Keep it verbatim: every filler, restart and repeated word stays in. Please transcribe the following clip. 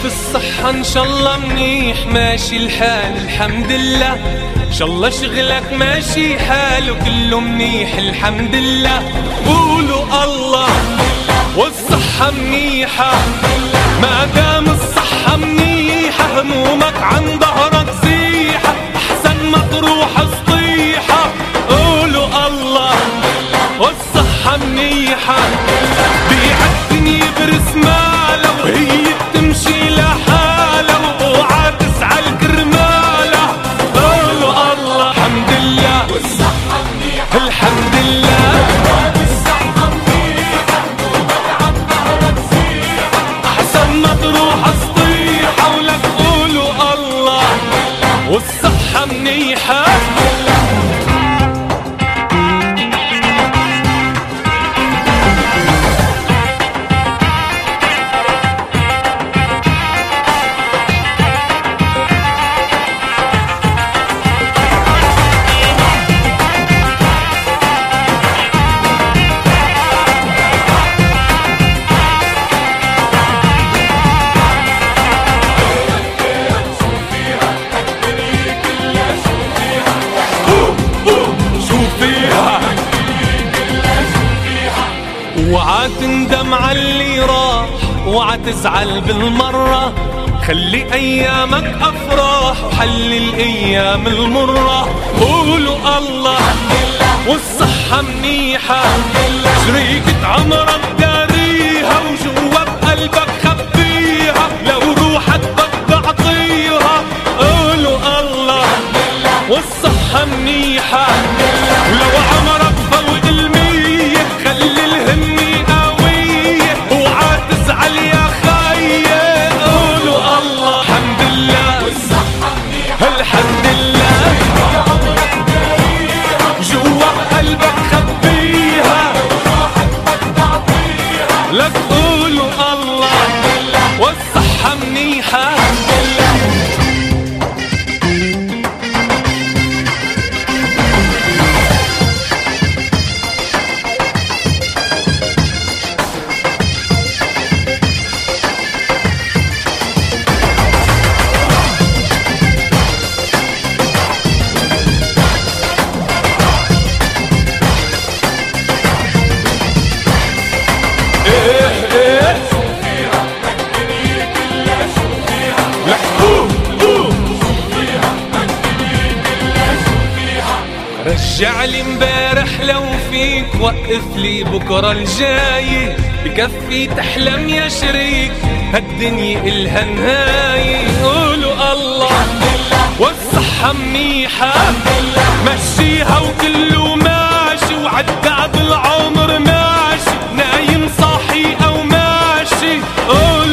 في الصحة ان شاء الله منيح، ماشي الحال الحمد لله. ان شاء الله شغلك ماشي حاله كله منيح الحمد لله. قولوا الله والصحة منيحة، ما دام الصحة منيحة همومك عن ظهرك زيحة، احسن ما تروح سطيحة. قولوا الله والصحة منيحة، بيع الدنيا برس ماله وهي بتمشي لحالها، اوعى تزعل كرمالها. قولوا الله الحمد لله والصحة منيحة الحمد لله. والصحة منيحة همومك عن ظهرك زيحة، احسن ما تروح سطيحة ولك قولوا الله والصحة منيحة. اوعى تندم على اللي راح، اوعى تزعل بالمرة، خلي ايامك افراح وحلي الايام المرة. قولوا الله والصحة منيحة، شريكة عمرك داريها وجوا بقلبك خبيها، لو روحك بدك اعطيها. قولوا الله والصحة منيحة، ولو عمرك فوق المية خلي الهم قوية، اوعى تزعل يا خيي. قولوا الله الحمد لله والصحة منيحة الحمد لله. عمرك داريها جوا بقلبك خبيها، روحك بدك تعطيها. لك قولوا الله والصحة منيحة. رجع لي امبارح لو فيك، وقف لي بكره الجاي، بكفي تحلم يا شريك هالدنيا إلها نهاية. قولوا الله والصحة منيحة، مشيها وكله ماشي، وعدى بالعمر ماشي، نايم صاحي او ماشي.